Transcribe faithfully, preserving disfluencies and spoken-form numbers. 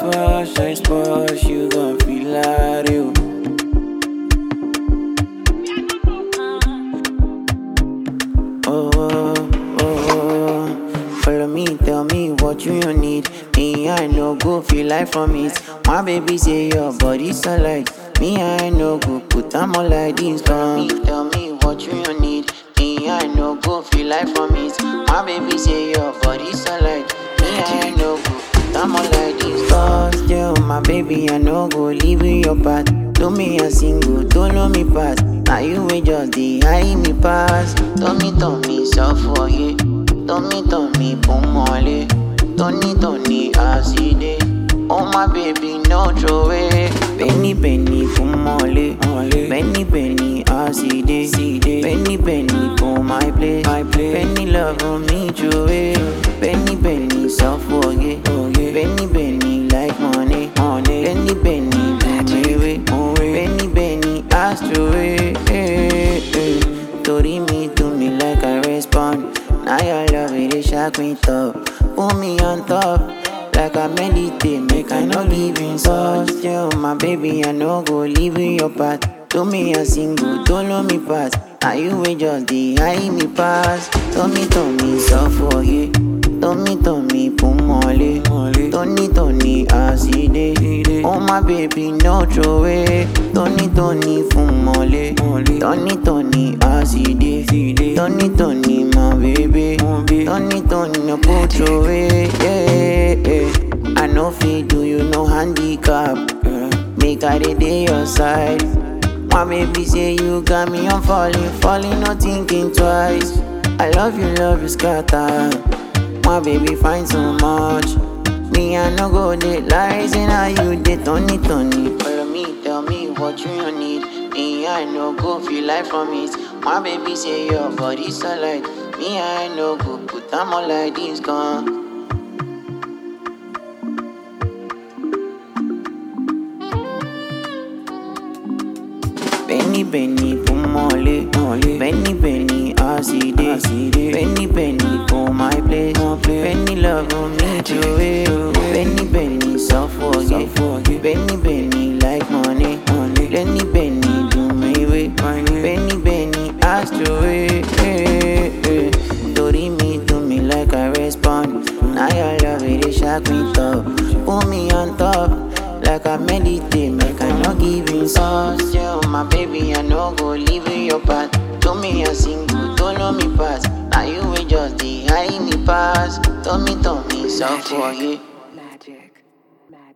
splash, I splash, you gon' feel like you. Oh, oh, oh, follow me, tell me what you need. Me, I no go feel like from it. My baby say your body's so light. Me, I no go put them all like this. Follow me, tell me what you need. Me, I no go feel like from it. My baby say your body's so light. Me, I no go put them all like this. Cause still, my baby, I no go leave in your path. Do me a single, don't know me pass. Now you will just the high me pass. Tommy, Tommy, so for you. Tommy, Tommy, boom, molly. Tony, Tony, acid. Oh, my baby, no throw away. Benny, Benny, boom, molly. Benny, Benny, acid. Benny, Benny, boom, my play. Benny, love on me, throw away. Benny, Benny, so for you. Benny, Benny, like money. Benny, Benny, boom, Benny, Benny, astray. Tori me to me like I respond. Now your love it is shock me top. Put me on top, like I meditate, make I no live in soul. Still my baby, I no go leave in your path. Do me a single, don't know me pass. Now you will just the high me pass. Tommy, Tommy, so for you. Tommy, Tommy, boom, molly. Tony, Tony, acid. Oh my baby, no throw away. Tony, Tony, boom, molly. Tony, Tony, acid. Tony, Tony, my baby. Tony, Tony, no put throw away. Yeah, yeah. I know fi do you no handicap. Make I dey dey your side. My baby say you got me on falling, falling, not thinking twice. I love you, love you, scatter. My baby find so much. Me I no go dey lies and how you dey Tony Tony. Follow me, tell me what you need. Me I no go feel like from it. My baby say your body's so light. Me I no go put them all like this gone. Benny, Benny, boom, molly. Benny, Benny, acid. Benny, Benny, for my place. Benny, love on me, throw away. Benny, Benny, so forget. Benny, Benny, like money. Benny, Benny, do me way. Benny, Benny, ask to way. Tori me, do me like I respond. Now your love it is shock me top. Put me on top, like I meditate, make I no give in sauce. Still my baby, I no go leave in your path. Do me a single, don't know me pass. Now you will just the high me pass. Tommy, Tommy, so for you.